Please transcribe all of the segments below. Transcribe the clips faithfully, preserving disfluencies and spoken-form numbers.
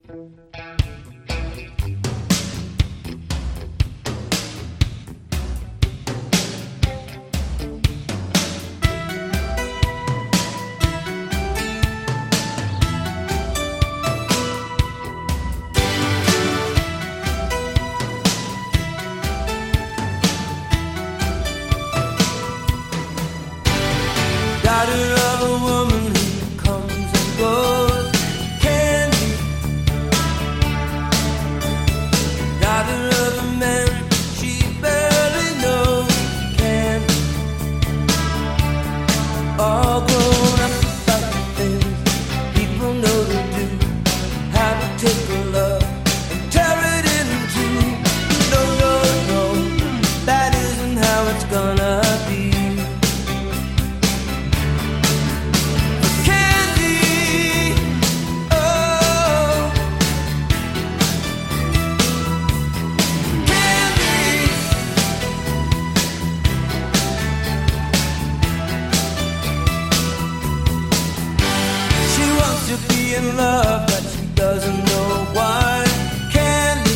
Daughter of a woman who comes and goes, Candy. Daughter of a man she barely knows, Candy. All grown up about the things people know to do, how to take a love and tear it in two. No, no, no, that isn't how it's gonna be. To be in love, but she doesn't know why. Candy,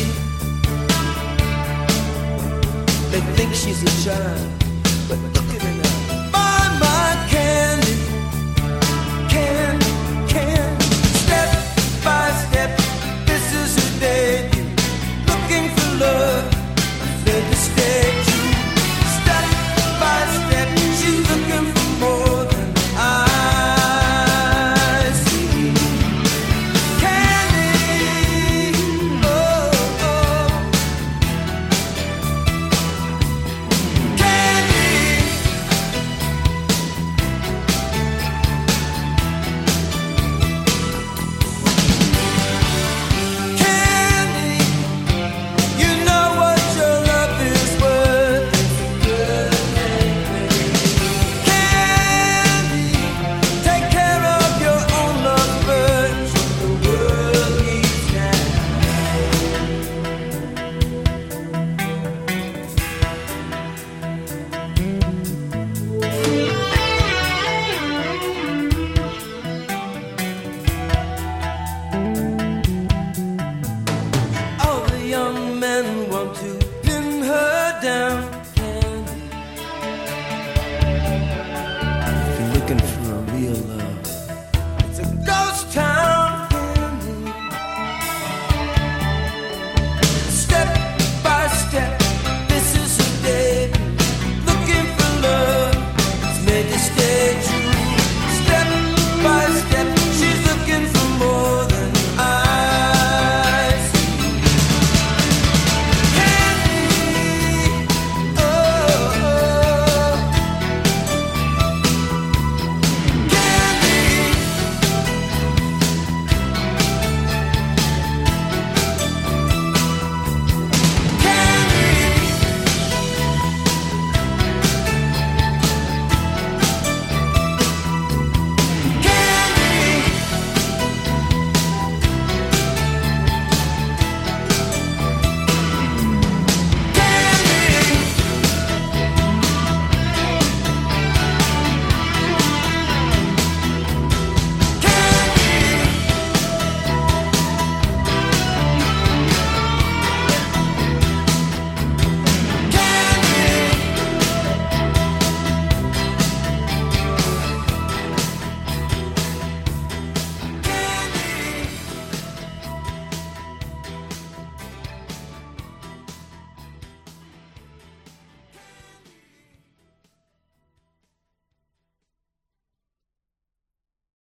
they think she's a child, but look at her now. My, my Candy, Candy, Candy. Step by step, this is her debut. Looking for love, afraid to stay true. Step by step, she's looking for more than I. Young men want to